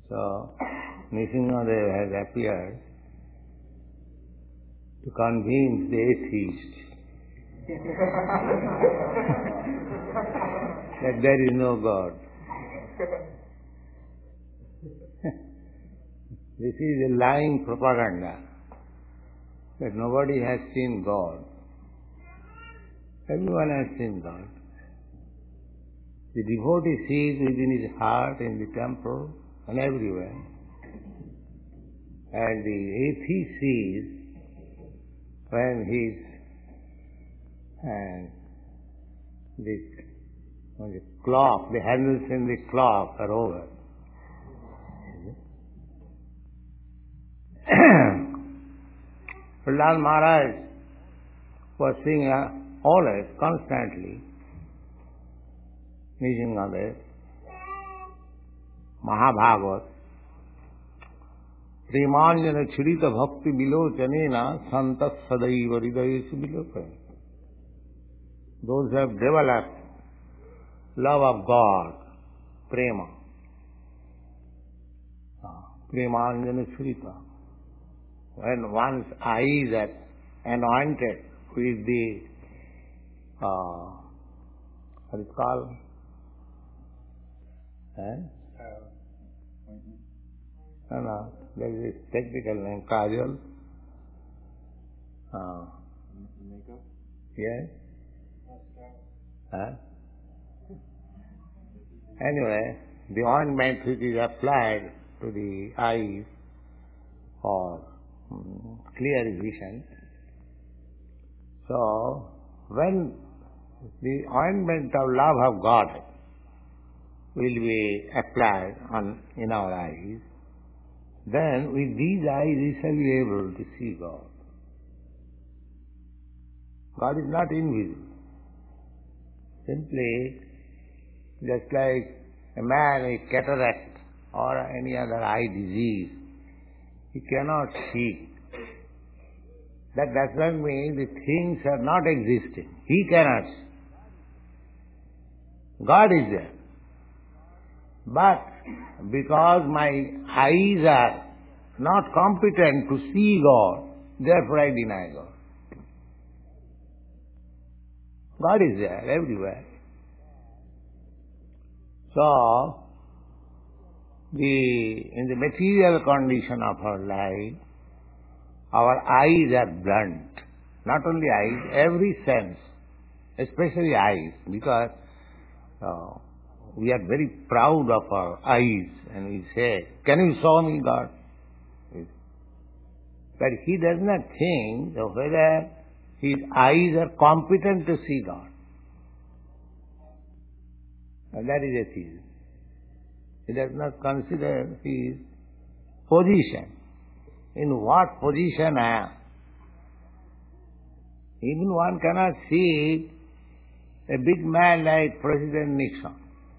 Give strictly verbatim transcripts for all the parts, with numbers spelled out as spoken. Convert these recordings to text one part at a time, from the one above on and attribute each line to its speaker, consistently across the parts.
Speaker 1: So, Nrsimhadev has appeared to convince the atheist that there is no God. This is a lying propaganda that nobody has seen God. Everyone has seen God. The devotee sees within his heart, in the temple, and everywhere. And the atheist sees when his and the, when the clock, the handles in the clock are over. Prahlad Maharaj was seeing uh, always, constantly, Nrsimhadev, Mahabhagavad, Premanjana Chirita Bhakti Vilochanena Santas Sadaiva Hridayesu Vilochanena. Those who have developed love of God, prema, Premanjana Chirita. When one's eyes are anointed with the, uh, what is it called? Eh? No, no, there is a technical name, kajal. Uh, Makeup? Yes. Huh? Anyway, the ointment which is applied to the eyes for um, clear vision. So, when the ointment of love of God will be applied on in our eyes, then with these eyes we shall be able to see God. God is not invisible. Simply, just like a man with cataract or any other eye disease, he cannot see. That does not mean the things are not existing. He cannot see. God is there. But because my eyes are not competent to see God, therefore I deny God. God is there everywhere. So, the in the material condition of our life, our eyes are blunt. Not only eyes, every sense, especially eyes, because uh, we are very proud of our eyes and we say, can you show me God? But he does not think whether his eyes are competent to see God. And that is atheism. He does not consider his position. In what position I am. Even one cannot see a big man like President Nixon.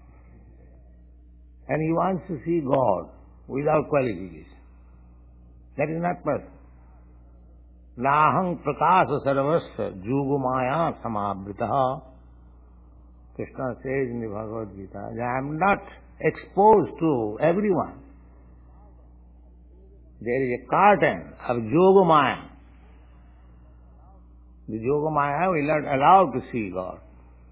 Speaker 1: And he wants to see God without qualification. That is not possible. Nahang prakasa sarvasya jugumaya samabritaha. Krishna says in the Bhagavad Gita, I am not exposed to everyone. There is a curtain of Yogamaya. The Yogamaya will not allow to see God.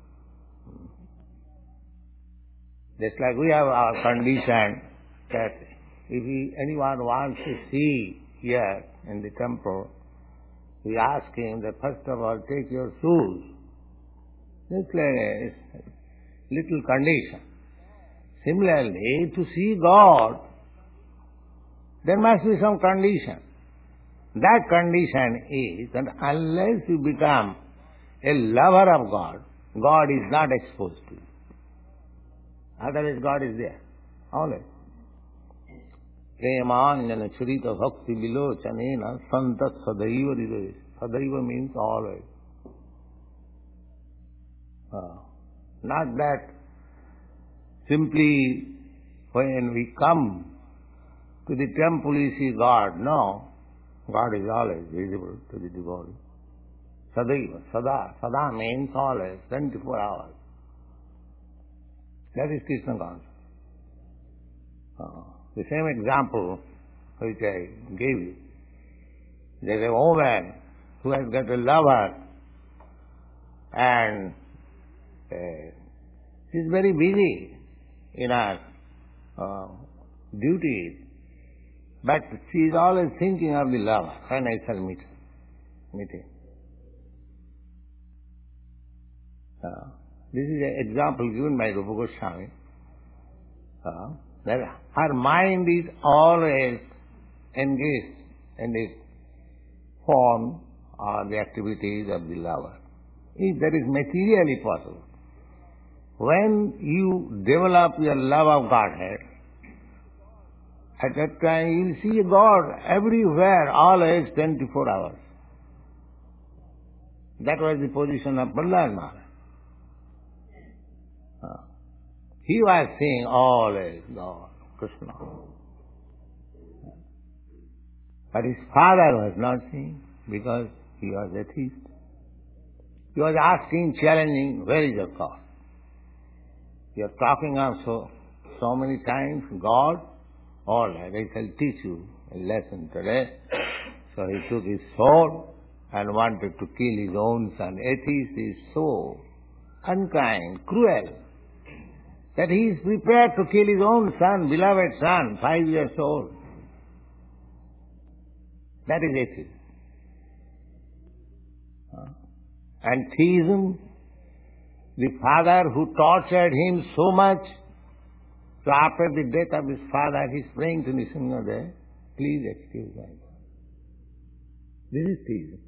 Speaker 1: Just like we have our condition that if he, anyone wants to see here in the temple, we ask him that first of all take your shoes. It's like a little condition. Similarly, to see God, there must be some condition. That condition is that unless you become a lover of God, God is not exposed to you. Otherwise God is there, always. Premanjana Chirita Bhakti Vilochanena Santat Sadaiva Hridayesu. Sadaiva means always. Uh, not that simply when we come to the temple we see God. No, God is always visible to the devotee. Sadaiva, Sada. Sada means always, twenty-four hours. That is Krishna consciousness. Uh, The same example which I gave you. There is a woman who has got a lover and uh, she is very busy in her uh, duties, but she is always thinking of the lover when I shall meet, meet him. Uh, this is an example given by Rupa Goswami. Uh, that her mind is always engaged in the form or the activities of the lover. If that is materially possible, when you develop your love of Godhead, at that time you will see God everywhere, always twenty-four hours. That was the position of Prahlad Maharaj. Uh, he was seeing always God, Krishna. But his father was not seeing because he was atheist. He was asking, challenging, where is your God? You are talking of so, so many times, God, all right, I shall teach you a lesson today. So he took his sword and wanted to kill his own son. Atheist is so unkind, cruel, that he is prepared to kill his own son, beloved son, five years old. That is atheism. And theism, the father who tortured him so much, so after the death of his father, he is praying to Nrsimhadev, please excuse my God. This is theism.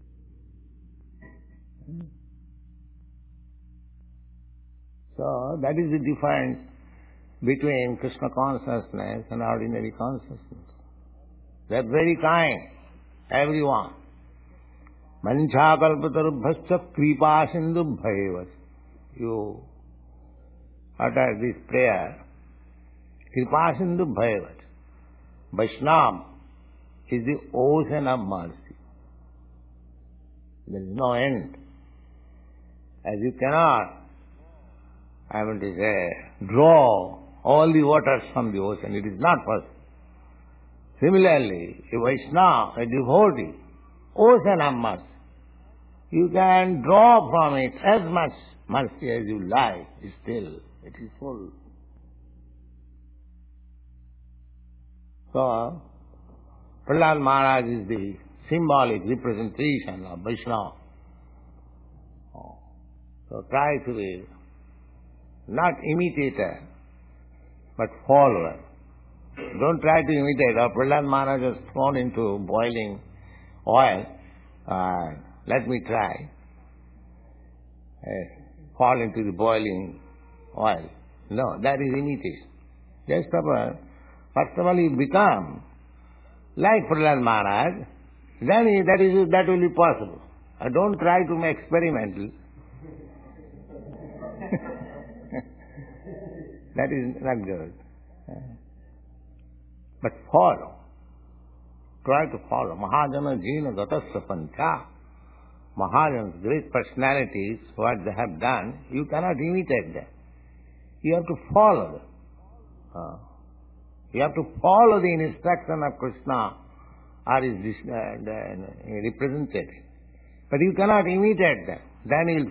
Speaker 1: So that is the difference between Krishna consciousness and ordinary consciousness. They are very kind, everyone. Mancha kalpatarubhascha kripa sindubhayevas. You utter this prayer. Kripa sindubhayevas. Vaishnava is the ocean of mercy. There is no end. As you cannot, I want to say, draw all the waters from the ocean. It is not possible. Similarly, a Vaishnava, a devotee, ocean of mercy. You can draw from it as much mercy as you like. Still, it is full. So, Prahlad Maharaj is the symbolic representation of Vaishnava. So try to be not imitator, but follower. Don't try to imitate. Or Prahlad Maharaj was thrown into boiling oil. Uh, let me try. Uh, fall into the boiling oil. No, that is imitation. Just of first of all you become like Prahlad Maharaj, then that is that will be possible. Uh, don't try to make experimental. That is not good. But follow. Try to follow. Mahajana Jina Gatasya Pancha. Mahajan's great personalities, what they have done, you cannot imitate them. You have to follow them. Uh, you have to follow the instruction of Krishna or his uh, uh, representative. But you cannot imitate them. Then you will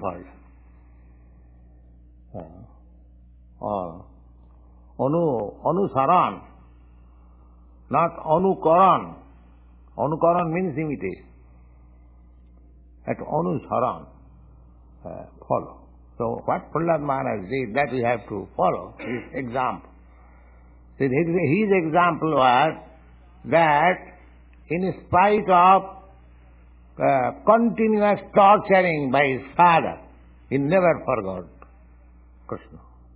Speaker 1: fall. Uh, uh, Anu, Anusaran, not Anukaran. Anukaran means imitation. At Anusaran, uh, follow. So what Prahlad Maharaj did, that we have to follow, his example. So his, his example was that in spite of uh, continuous torturing by his father, he never forgot Krishna.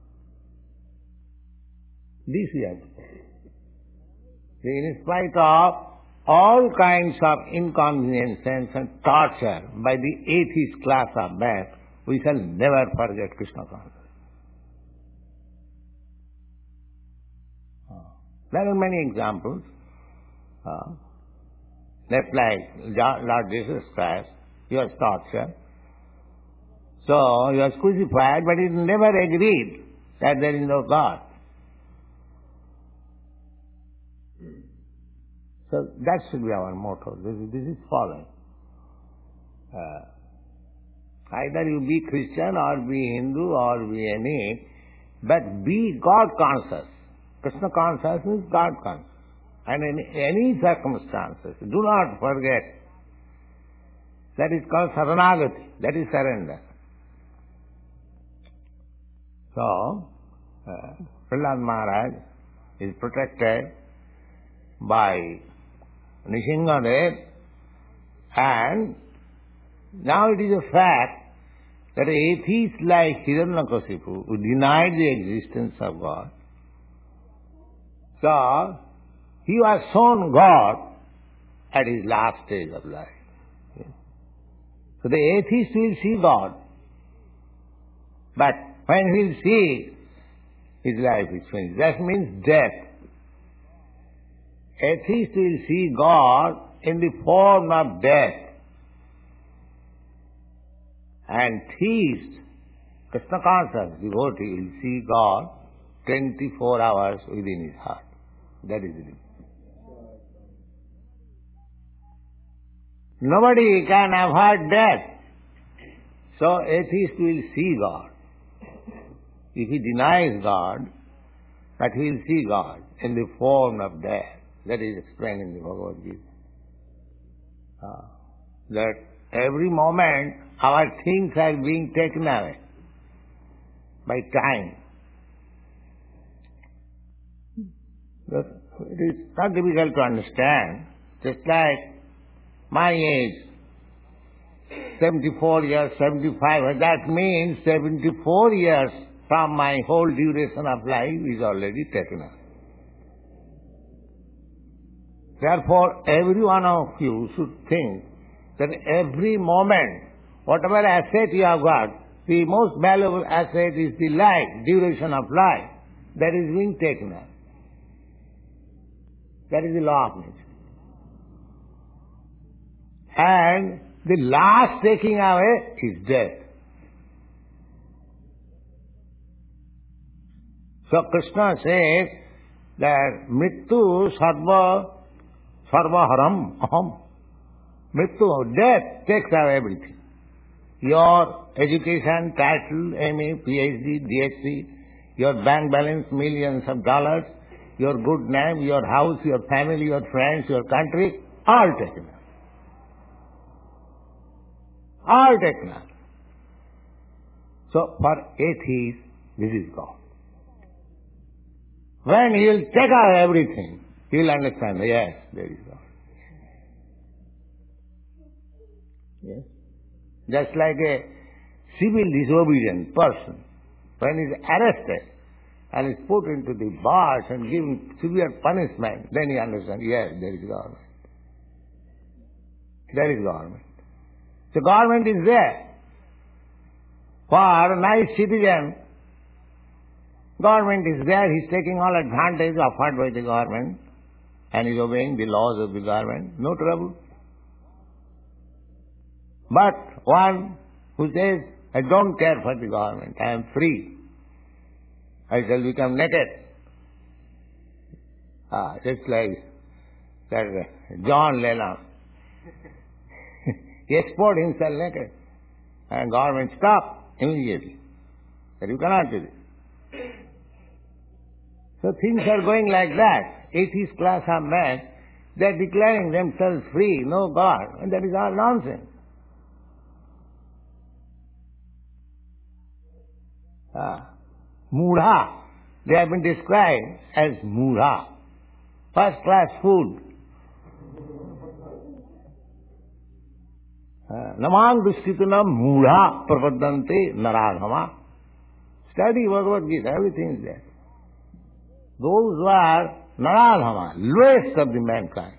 Speaker 1: This we have to follow. So in spite of all kinds of inconveniences and torture by the atheist class of man, we shall never forget Krishna consciousness. There are many examples. Uh, just like Lord Jesus Christ, he was tortured. So he was crucified, but he never agreed that there is no God. So that should be our motto. This, is- this is following. Uh, either you be Christian or be Hindu or be any, but be God conscious. Krishna conscious means God conscious. And in any circumstances, do not forget. That is called saranagati. That is surrender. So, uh, Prahlad Maharaj is protected by Nishingadev, and now it is a fact that atheists like Hiranyakasipu who denied the existence of God, so he was shown God at his last stage of life. So the atheist will see God, but when he will see, his life is finished. That means death. Atheist will see God in the form of death. And theist, Krishna conscious devotee, will see God twenty-four hours within his heart. That is it. Nobody can avoid death. So atheist will see God. If he denies God, but he will see God in the form of death. That is explained in the Bhagavad Gita. Uh, that every moment our things are being taken away by time. But it is not difficult to understand. Just like my age, seventy-four years, seventy-five years, that means seventy-four years from my whole duration of life is already taken away. Therefore, every one of you should think that every moment, whatever asset you have got, the most valuable asset is the life, duration of life, that is being taken away. That is the law of nature. And the last taking away is death. So Krishna says that Mrityu sarva sarva haram aham. Mrityu, death takes away everything. Your education, title, M A, P H D, D H C, your bank balance, millions of dollars, your good name, your house, your family, your friends, your country, all taken away. All taken away. So for atheists, this is God. When he will take away everything, he will understand, yes, there is God. Yes. Just like a civil disobedient person, when he is arrested and is put into the bars and given severe punishment, then he understands, yes, there is government. There is government. The government is there. For a nice citizen, government is there, he is taking all advantage offered by the government and is obeying the laws of the government, no trouble. But one who says, I don't care for the government, I am free, I shall become naked. Ah, just like that John Lennon. He exposed himself naked. And government stopped immediately. That you cannot do this. So things are going like that. Atheist class of men, they are declaring themselves free, no God. And that is all nonsense. Ah. Mudha. They have been described as mudha. First class food. Namang dushkitana mudha prapadante naradhama. Study Bhagavad Gita, everything is there. Those who are naradhama, lowest of the mankind.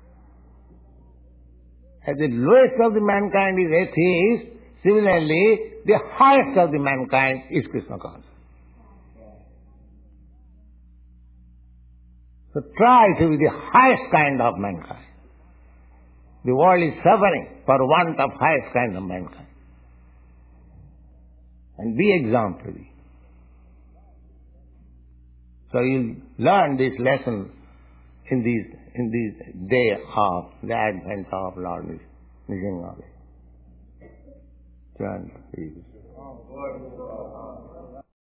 Speaker 1: As the lowest of the mankind is atheist, similarly, the highest of the mankind is Krishna conscious. So try to be the highest kind of mankind. The world is suffering for want of highest kind of mankind. And be exemplary. So you learn this lesson in these in these day of the advent of Lord Nrisimha. Chant, please.